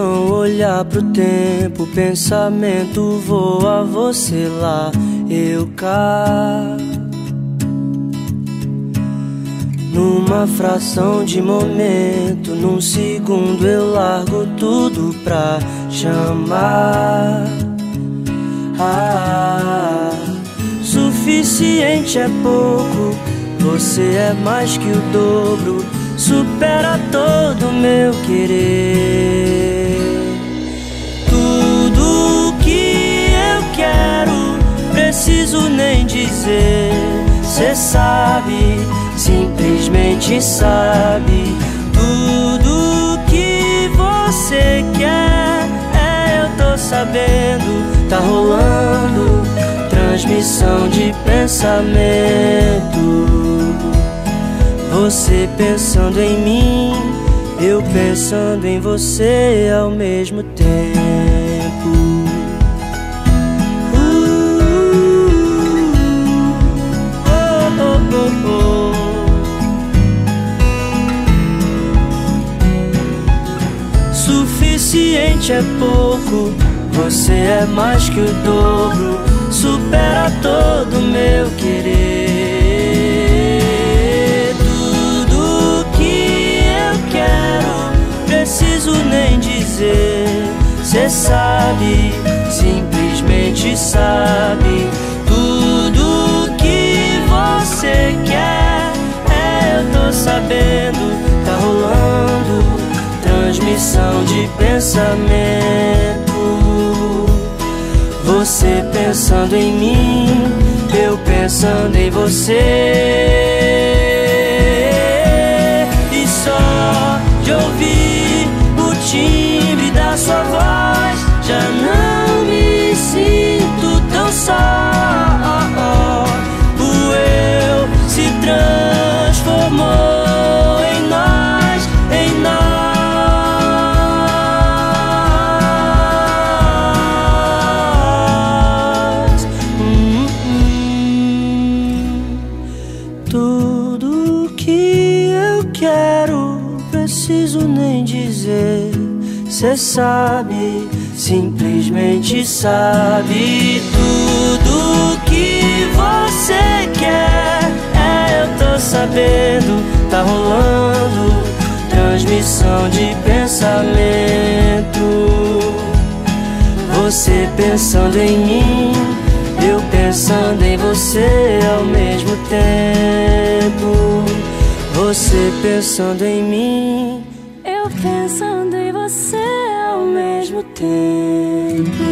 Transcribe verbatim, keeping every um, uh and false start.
não olhar pro tempo, o pensamento voa, você lá, eu cá. Numa fração de momento, num segundo eu largo tudo pra chamar. Ah, suficiente é pouco, você é mais que o dobro, supera todo meu querer. Tudo que eu quero, preciso nem dizer, cê sabe, simplesmente sabe. Tudo que você quer, é, eu tô sabendo. Tá rolando transmissão de pensamento, você pensando em mim, eu pensando em você ao mesmo tempo. uh, oh, oh, oh, oh. Suficiente é pouco, você é mais que o dobro, supera todo meu querer. Tudo que eu quero, preciso nem dizer, cê sabe, simplesmente sabe. Tudo que você quer, é, eu tô sabendo. Tá rolando transmissão de pensamento, você pensando em mim, eu pensando em você. E só de ouvir o timbre da sua voz, já não me sinto tão só. O eu se transformou em nós, em nós. Tudo que eu quero, preciso nem dizer, cê sabe, simplesmente sabe. Tudo que você quer, é, eu tô sabendo. Tá rolando transmissão de pensamento, você pensando em mim, eu pensando em você ao mesmo tempo. Você pensando em mim, eu pensando em você ao mesmo tempo.